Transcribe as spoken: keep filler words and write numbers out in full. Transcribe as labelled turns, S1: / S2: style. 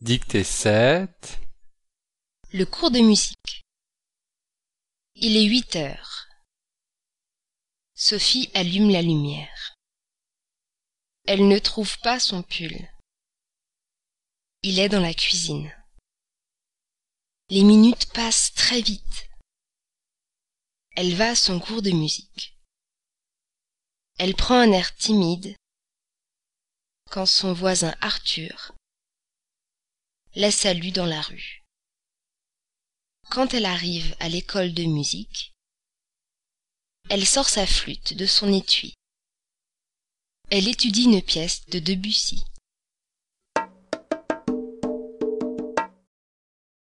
S1: Dictée sept.
S2: Le cours de musique. Il est huit heures. Sophie allume la lumière. Elle ne trouve pas son pull. Il est dans la cuisine. Les minutes passent très vite. Elle va à son cours de musique. Elle prend un air timide quand son voisin Arthur la salue dans la rue. Quand elle arrive à l'école de musique, elle sort sa flûte de son étui. Elle étudie une pièce de Debussy.